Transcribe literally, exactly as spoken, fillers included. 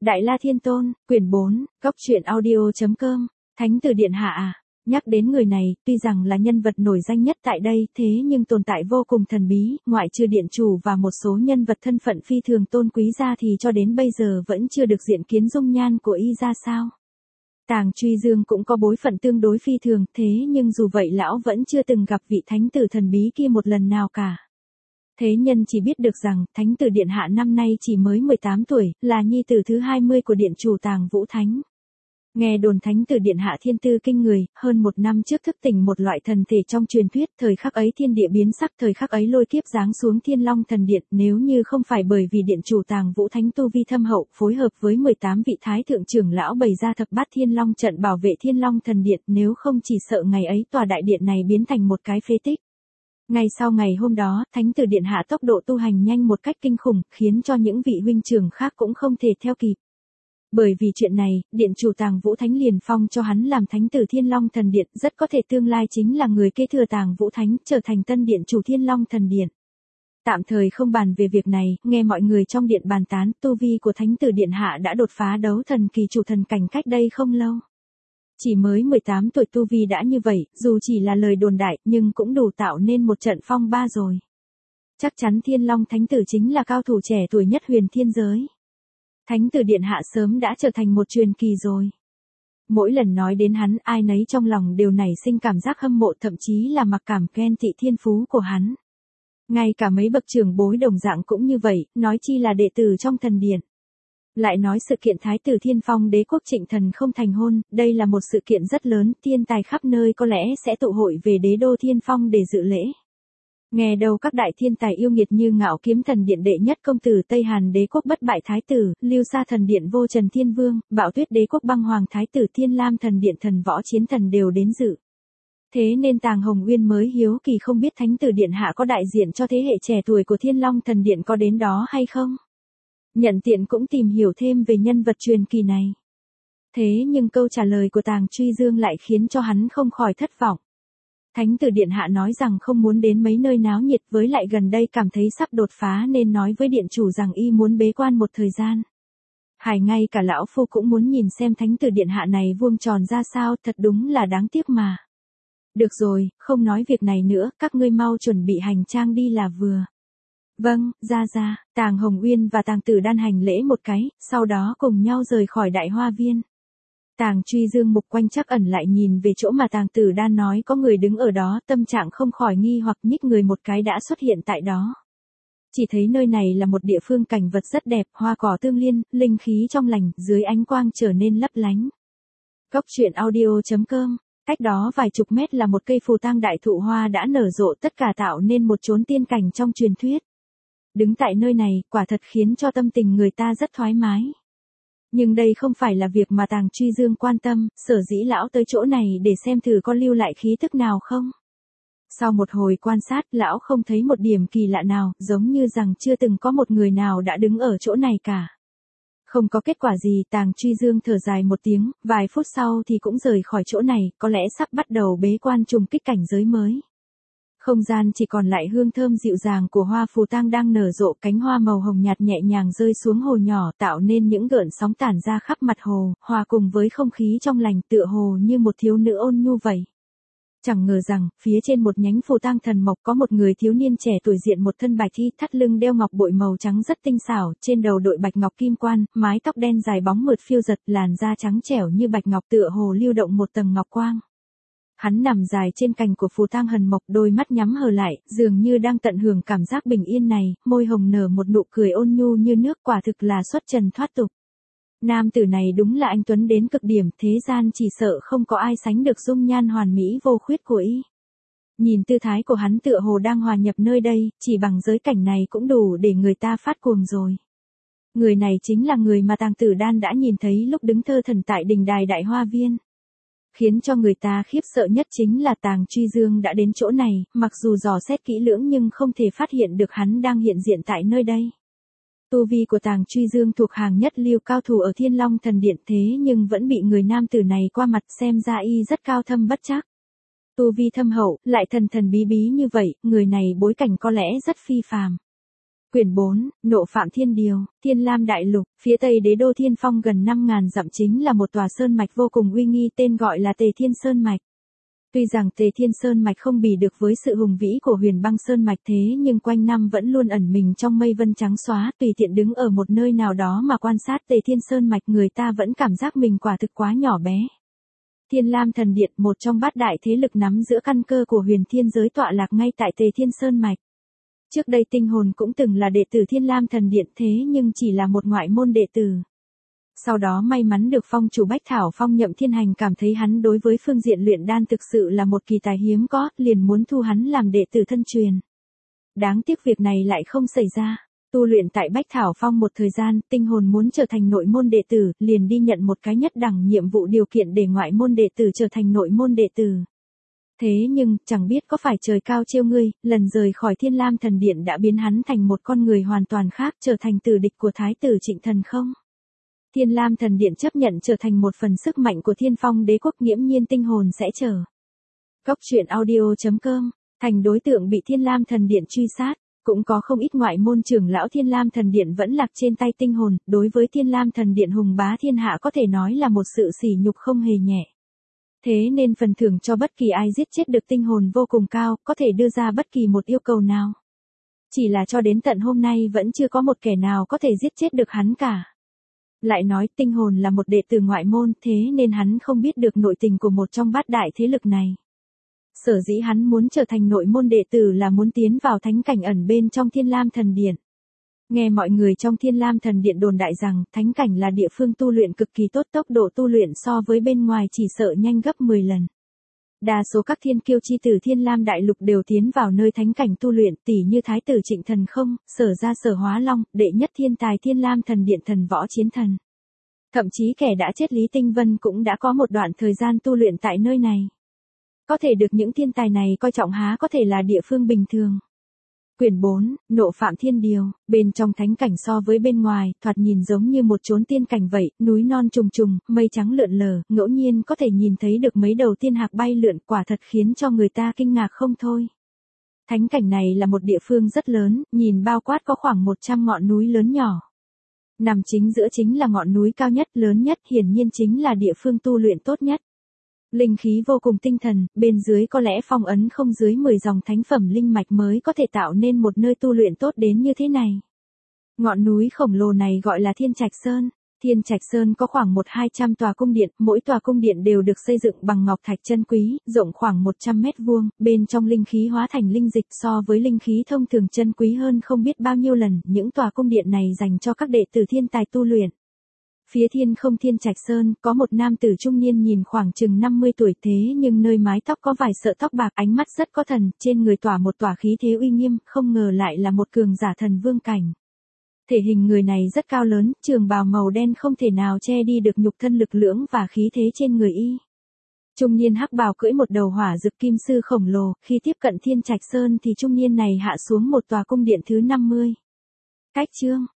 Đại La Thiên Tôn, quyển bốn, góc truyện audio.com, Thánh Tử Điện Hạ à. Nhắc đến người này, tuy rằng là nhân vật nổi danh nhất tại đây, thế nhưng tồn tại vô cùng thần bí, ngoại trừ điện chủ và một số nhân vật thân phận phi thường tôn quý ra thì cho đến bây giờ vẫn chưa được diện kiến dung nhan của y ra sao. Tàng Truy Dương cũng có bối phận tương đối phi thường, thế nhưng dù vậy lão vẫn chưa từng gặp vị thánh tử thần bí kia một lần nào cả. Thế nhân chỉ biết được rằng, Thánh Tử Điện Hạ năm nay chỉ mới mười tám tuổi, là nhi tử thứ hai mươi của điện chủ Tàng Vũ Thánh. Nghe đồn Thánh Tử Điện Hạ thiên tư kinh người, hơn một năm trước thức tỉnh một loại thần thể trong truyền thuyết, thời khắc ấy thiên địa biến sắc, thời khắc ấy lôi kiếp giáng xuống Thiên Long Thần Điện, nếu như không phải bởi vì điện chủ Tàng Vũ Thánh tu vi thâm hậu, phối hợp với mười tám vị thái thượng trưởng lão bày ra thập bát Thiên Long trận bảo vệ Thiên Long Thần Điện, nếu không chỉ sợ ngày ấy tòa đại điện này biến thành một cái phế tích. Ngay sau ngày hôm đó, Thánh Tử Điện Hạ tốc độ tu hành nhanh một cách kinh khủng, khiến cho những vị huynh trưởng khác cũng không thể theo kịp. Bởi vì chuyện này, điện chủ Tàng Vũ Thánh liền phong cho hắn làm Thánh Tử Thiên Long Thần Điện, rất có thể tương lai chính là người kế thừa Tàng Vũ Thánh, trở thành tân điện chủ Thiên Long Thần Điện. Tạm thời không bàn về việc này, nghe mọi người trong điện bàn tán, tu vi của Thánh Tử Điện Hạ đã đột phá đấu thần kỳ chủ thần cảnh cách đây không lâu. Chỉ mới mười tám tuổi tu vi đã như vậy, dù chỉ là lời đồn đại, nhưng cũng đủ tạo nên một trận phong ba rồi. Chắc chắn Thiên Long Thánh Tử chính là cao thủ trẻ tuổi nhất huyền thiên giới. Thánh Tử Điện Hạ sớm đã trở thành một truyền kỳ rồi. Mỗi lần nói đến hắn, ai nấy trong lòng đều nảy sinh cảm giác hâm mộ, thậm chí là mặc cảm ghen tị thiên phú của hắn. Ngay cả mấy bậc trưởng bối đồng dạng cũng như vậy, nói chi là đệ tử trong thần điện. Lại nói sự kiện Thái tử Thiên Phong Đế quốc Trịnh Thần không thành hôn, đây là một sự kiện rất lớn, thiên tài khắp nơi có lẽ sẽ tụ hội về đế đô Thiên Phong để dự lễ. Nghe đâu các đại thiên tài yêu nghiệt như Ngạo Kiếm Thần Điện đệ nhất công tử Tây Hàn Đế quốc bất bại Thái tử, Lưu Sa Thần Điện Vô Trần Thiên Vương, Bạo Tuyết Đế quốc băng hoàng Thái tử Thiên Lam Thần Điện Thần Võ Chiến Thần đều đến dự. Thế nên Tàng Hồng Uyên mới hiếu kỳ không biết Thánh Tử Điện Hạ có đại diện cho thế hệ trẻ tuổi của Thiên Long Thần Điện có đến đó hay không? Nhận tiện cũng tìm hiểu thêm về nhân vật truyền kỳ này. Thế nhưng câu trả lời của Tàng Truy Dương lại khiến cho hắn không khỏi thất vọng. Thánh Tử Điện Hạ nói rằng không muốn đến mấy nơi náo nhiệt, với lại gần đây cảm thấy sắp đột phá nên nói với điện chủ rằng y muốn bế quan một thời gian. Hải ngay cả lão phu cũng muốn nhìn xem Thánh Tử Điện Hạ này vuông tròn ra sao, thật đúng là đáng tiếc mà. Được rồi, không nói việc này nữa, các ngươi mau chuẩn bị hành trang đi là vừa. Vâng, ra ra, Tàng Hồng Uyên và Tàng Tử Đan hành lễ một cái, sau đó cùng nhau rời khỏi đại hoa viên. Tàng Truy Dương mục quanh chắc ẩn lại nhìn về chỗ mà Tàng Tử Đan nói có người đứng ở đó, tâm trạng không khỏi nghi hoặc, nhích người một cái đã xuất hiện tại đó. Chỉ thấy nơi này là một địa phương cảnh vật rất đẹp, hoa cỏ tương liên, linh khí trong lành, dưới ánh quang trở nên lấp lánh. Góc truyện audio.com, cách đó vài chục mét là một cây phù tang đại thụ hoa đã nở rộ, tất cả tạo nên một chốn tiên cảnh trong truyền thuyết. Đứng tại nơi này, quả thật khiến cho tâm tình người ta rất thoải mái. Nhưng đây không phải là việc mà Tàng Truy Dương quan tâm, sở dĩ lão tới chỗ này để xem thử có lưu lại khí tức nào không. Sau một hồi quan sát, lão không thấy một điểm kỳ lạ nào, giống như rằng chưa từng có một người nào đã đứng ở chỗ này cả. Không có kết quả gì, Tàng Truy Dương thở dài một tiếng, vài phút sau thì cũng rời khỏi chỗ này, có lẽ sắp bắt đầu bế quan trùng kích cảnh giới mới. Không gian chỉ còn lại hương thơm dịu dàng của hoa phù tang đang nở rộ, cánh hoa màu hồng nhạt nhẹ nhàng rơi xuống hồ nhỏ, tạo nên những gợn sóng tản ra khắp mặt hồ, hòa cùng với không khí trong lành, tựa hồ như một thiếu nữ ôn nhu vậy. Chẳng ngờ rằng, phía trên một nhánh phù tang thần mộc có một người thiếu niên trẻ tuổi diện một thân bạch y, thắt lưng đeo ngọc bội màu trắng rất tinh xảo, trên đầu đội bạch ngọc kim quan, mái tóc đen dài bóng mượt phiêu giật, làn da trắng trẻo như bạch ngọc, tựa hồ lưu động một tầng ngọc quang. Hắn nằm dài trên cành của phù tang hần mộc, đôi mắt nhắm hờ lại, dường như đang tận hưởng cảm giác bình yên này, môi hồng nở một nụ cười ôn nhu như nước, quả thực là xuất trần thoát tục. Nam tử này đúng là anh tuấn đến cực điểm, thế gian chỉ sợ không có ai sánh được dung nhan hoàn mỹ vô khuyết của y. Nhìn tư thái của hắn tựa hồ đang hòa nhập nơi đây, chỉ bằng giới cảnh này cũng đủ để người ta phát cuồng rồi. Người này chính là người mà Tàng Tử Đan đã nhìn thấy lúc đứng thơ thần tại đình đài đại hoa viên. Khiến cho người ta khiếp sợ nhất chính là Tàng Truy Dương đã đến chỗ này, mặc dù dò xét kỹ lưỡng nhưng không thể phát hiện được hắn đang hiện diện tại nơi đây. Tu vi của Tàng Truy Dương thuộc hàng nhất lưu cao thủ ở Thiên Long Thần Điện, thế nhưng vẫn bị người nam tử này qua mặt, xem ra y rất cao thâm bất trắc. Tu vi thâm hậu, lại thần thần bí bí như vậy, người này bối cảnh có lẽ rất phi phàm. Quyển bốn, Nộ Phạm Thiên Điều, Thiên Lam Đại Lục, phía tây đế đô Thiên Phong gần năm ngàn dặm chính là một tòa sơn mạch vô cùng uy nghi tên gọi là Tề Thiên Sơn Mạch. Tuy rằng Tề Thiên Sơn Mạch không bì được với sự hùng vĩ của Huyền Băng Sơn Mạch thế nhưng quanh năm vẫn luôn ẩn mình trong mây vân trắng xóa, tùy tiện đứng ở một nơi nào đó mà quan sát Tề Thiên Sơn Mạch người ta vẫn cảm giác mình quả thực quá nhỏ bé. Thiên Lam Thần Điện, một trong bát đại thế lực nắm giữa căn cơ của huyền thiên giới tọa lạc ngay tại Tề Thiên Sơn Mạch. Trước đây Tinh Hồn cũng từng là đệ tử Thiên Lam Thần Điện thế nhưng chỉ là một ngoại môn đệ tử. Sau đó may mắn được phong chủ Bách Thảo Phong Nhậm Thiên Hành cảm thấy hắn đối với phương diện luyện đan thực sự là một kỳ tài hiếm có, liền muốn thu hắn làm đệ tử thân truyền. Đáng tiếc việc này lại không xảy ra. Tu luyện tại Bách Thảo Phong một thời gian, Tinh Hồn muốn trở thành nội môn đệ tử, liền đi nhận một cái nhất đẳng nhiệm vụ điều kiện để ngoại môn đệ tử trở thành nội môn đệ tử. Thế nhưng, chẳng biết có phải trời cao trêu ngươi, lần rời khỏi Thiên Lam Thần Điện đã biến hắn thành một con người hoàn toàn khác, trở thành tử địch của Thái tử Trịnh Thần không? Thiên Lam Thần Điện chấp nhận trở thành một phần sức mạnh của Thiên Phong Đế quốc, nghiễm nhiên Tinh Hồn sẽ chờ. Góc truyện audio chấm com, thành đối tượng bị Thiên Lam Thần Điện truy sát. Cũng có không ít ngoại môn trưởng lão Thiên Lam Thần Điện vẫn lạc trên tay Tinh Hồn, đối với Thiên Lam Thần Điện hùng bá thiên hạ có thể nói là một sự sỉ nhục không hề nhẹ. Thế nên phần thưởng cho bất kỳ ai giết chết được Tinh Hồn vô cùng cao, có thể đưa ra bất kỳ một yêu cầu nào. Chỉ là cho đến tận hôm nay vẫn chưa có một kẻ nào có thể giết chết được hắn cả. Lại nói Tinh Hồn là một đệ tử ngoại môn, thế nên hắn không biết được nội tình của một trong bát đại thế lực này. Sở dĩ hắn muốn trở thành nội môn đệ tử là muốn tiến vào thánh cảnh ẩn bên trong Thiên Lam Thần Điện. Nghe mọi người trong Thiên Lam Thần Điện đồn đại rằng, thánh cảnh là địa phương tu luyện cực kỳ tốt, tốc độ tu luyện so với bên ngoài chỉ sợ nhanh gấp mười lần. Đa số các thiên kiêu chi tử Thiên Lam Đại Lục đều tiến vào nơi thánh cảnh tu luyện, tỷ như Thái tử Trịnh Thần không, Sở Gia Sở Hóa Long, đệ nhất thiên tài Thiên Lam Thần Điện Thần Võ Chiến Thần. Thậm chí kẻ đã chết Lý Tinh Vân cũng đã có một đoạn thời gian tu luyện tại nơi này. Có thể được những thiên tài này coi trọng há có thể là địa phương bình thường. Quyển bốn, Nộ Phạm Thiên Điều, bên trong thánh cảnh so với bên ngoài, thoạt nhìn giống như một chốn tiên cảnh vậy, núi non trùng trùng, mây trắng lượn lờ, ngẫu nhiên có thể nhìn thấy được mấy đầu tiên hạc bay lượn, quả thật khiến cho người ta kinh ngạc không thôi. Thánh cảnh này là một địa phương rất lớn, nhìn bao quát có khoảng một trăm ngọn núi lớn nhỏ. Nằm chính giữa chính là ngọn núi cao nhất, lớn nhất, hiển nhiên chính là địa phương tu luyện tốt nhất. Linh khí vô cùng tinh thần, bên dưới có lẽ phong ấn không dưới mười dòng thánh phẩm linh mạch mới có thể tạo nên một nơi tu luyện tốt đến như thế này. Ngọn núi khổng lồ này gọi là Thiên Trạch Sơn. Thiên Trạch Sơn có khoảng một hai trăm tòa cung điện, mỗi tòa cung điện đều được xây dựng bằng ngọc thạch chân quý, rộng khoảng một trăm mét vuông, bên trong linh khí hóa thành linh dịch so với linh khí thông thường chân quý hơn không biết bao nhiêu lần, những tòa cung điện này dành cho các đệ tử thiên tài tu luyện. Phía thiên không Thiên Trạch Sơn, có một nam tử trung niên nhìn khoảng chừng năm mươi tuổi thế nhưng nơi mái tóc có vài sợi tóc bạc, ánh mắt rất có thần, trên người tỏa một tỏa khí thế uy nghiêm, không ngờ lại là một cường giả thần vương cảnh. Thể hình người này rất cao lớn, trường bào màu đen không thể nào che đi được nhục thân lực lưỡng và khí thế trên người y. Trung niên hắc bào cưỡi một đầu hỏa dực kim sư khổng lồ, khi tiếp cận Thiên Trạch Sơn thì trung niên này hạ xuống một tòa cung điện thứ năm mươi. Cách chương,